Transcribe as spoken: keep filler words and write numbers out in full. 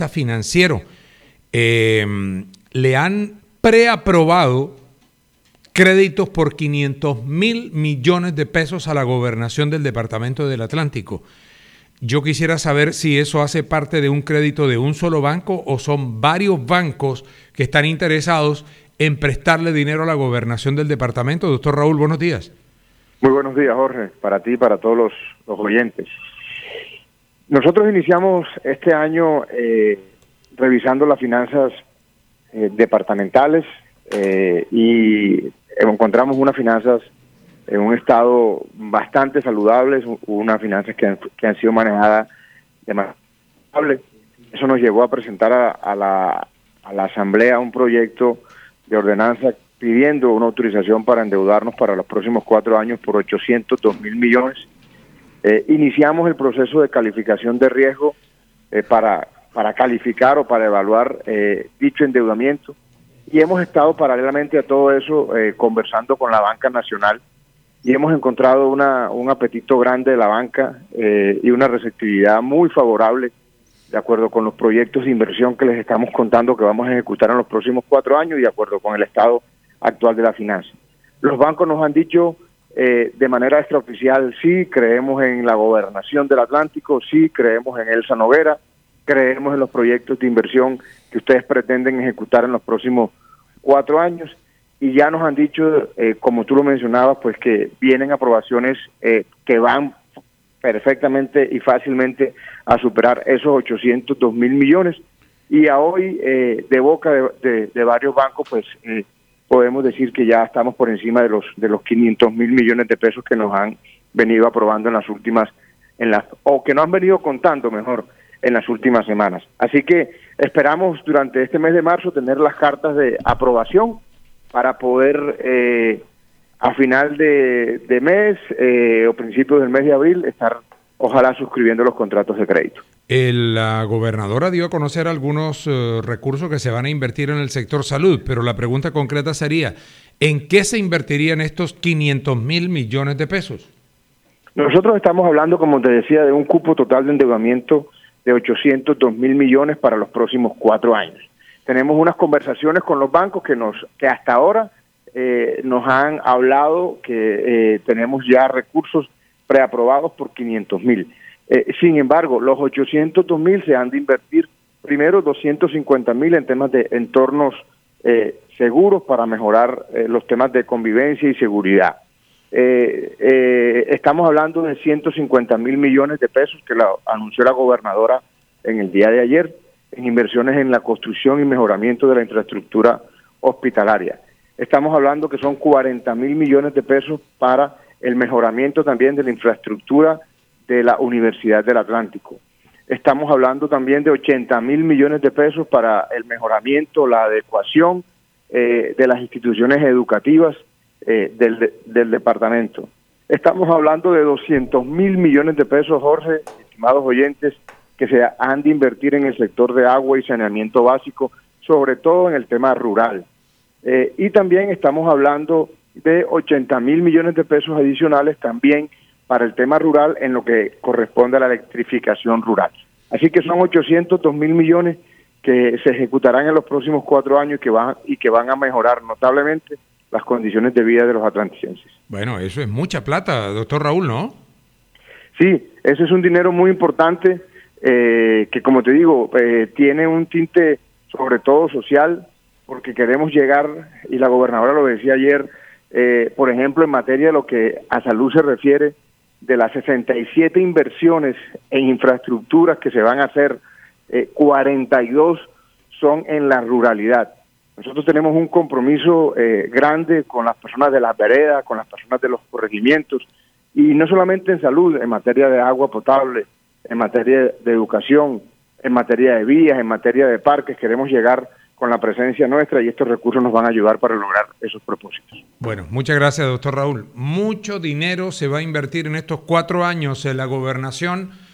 financiero. Eh, le han preaprobado créditos por quinientos mil millones de pesos a la gobernación del Departamento del Atlántico. Yo quisiera saber si eso hace parte de un crédito de un solo banco o son varios bancos que están interesados en prestarle dinero a la gobernación del departamento. Doctor Raúl, buenos días. Muy buenos días, Jorge, para ti y para todos los, los oyentes. Nosotros iniciamos este año eh, revisando las finanzas eh, departamentales eh, y encontramos unas finanzas en un estado bastante saludables, unas finanzas que han, que han sido manejadas de manera estable. Eso nos llevó a presentar a, a, la, a la Asamblea un proyecto de ordenanza pidiendo una autorización para endeudarnos para los próximos cuatro años por ochocientos dos mil millones. Eh, iniciamos el proceso de calificación de riesgo eh, para, para calificar o para evaluar eh, dicho endeudamiento y hemos estado paralelamente a todo eso eh, conversando con la banca nacional y hemos encontrado una, un apetito grande de la banca eh, y una receptividad muy favorable de acuerdo con los proyectos de inversión que les estamos contando que vamos a ejecutar en los próximos cuatro años y de acuerdo con el estado actual de la finanza. Los bancos nos han dicho eh, de manera extraoficial, sí, creemos en la gobernación del Atlántico, sí, creemos en Elsa Noguera, creemos en los proyectos de inversión que ustedes pretenden ejecutar en los próximos cuatro años y ya nos han dicho, eh, como tú lo mencionabas, pues que vienen aprobaciones eh, que van perfectamente y fácilmente a superar esos ochocientos dos mil millones y a hoy eh, de boca de, de, de varios bancos pues eh, podemos decir que ya estamos por encima de los de los quinientos mil millones de pesos que nos han venido aprobando en las últimas en las o que nos han venido contando mejor en las últimas semanas. Así que esperamos durante este mes de marzo tener las cartas de aprobación para poder eh, a final de, de mes eh, o principios del mes de abril estar ojalá suscribiendo los contratos de crédito. El, la gobernadora dio a conocer algunos uh, recursos que se van a invertir en el sector salud, pero la pregunta concreta sería, ¿en qué se invertirían estos quinientos mil millones de pesos? Nosotros estamos hablando, como te decía, de un cupo total de endeudamiento de ochocientos dos mil millones para los próximos cuatro años. Tenemos unas conversaciones con los bancos que nos que hasta ahora eh, nos han hablado que eh, tenemos ya recursos preaprobados por quinientos mil. Eh, sin embargo, los ochocientos dos mil se han de invertir primero doscientos cincuenta mil en temas de entornos eh, seguros para mejorar eh, los temas de convivencia y seguridad. Eh, eh, estamos hablando de ciento cincuenta mil millones de pesos que la, anunció la gobernadora en el día de ayer en inversiones en la construcción y mejoramiento de la infraestructura hospitalaria. Estamos hablando que son cuarenta mil millones de pesos para el mejoramiento también de la infraestructura de la Universidad del Atlántico. Estamos hablando también de ochenta mil millones de pesos para el mejoramiento, la adecuación eh, de las instituciones educativas eh, del, de, del departamento. Estamos hablando de doscientos mil millones de pesos, Jorge, estimados oyentes, que se han de invertir en el sector de agua y saneamiento básico, sobre todo en el tema rural. Eh, y también estamos hablando de ochenta mil millones de pesos adicionales también para el tema rural en lo que corresponde a la electrificación rural. Así que son ochocientos dos mil millones que se ejecutarán en los próximos cuatro años y que van, y que van a mejorar notablemente las condiciones de vida de los atlanticenses. Bueno, eso es mucha plata, doctor Raúl, ¿no? Sí, eso es un dinero muy importante eh, que, como te digo, eh, tiene un tinte sobre todo social, porque queremos llegar, y la gobernadora lo decía ayer, eh, por ejemplo, en materia de lo que a salud se refiere, de las sesenta y siete inversiones en infraestructuras que se van a hacer, eh, cuarenta y dos son en la ruralidad. Nosotros tenemos un compromiso eh, grande con las personas de las veredas, con las personas de los corregimientos, y no solamente en salud, en materia de agua potable, en materia de educación, en materia de vías, en materia de parques, queremos llegar con la presencia nuestra y estos recursos nos van a ayudar para lograr esos propósitos. Bueno, muchas gracias, doctor Raúl. Mucho dinero se va a invertir en estos cuatro años en la gobernación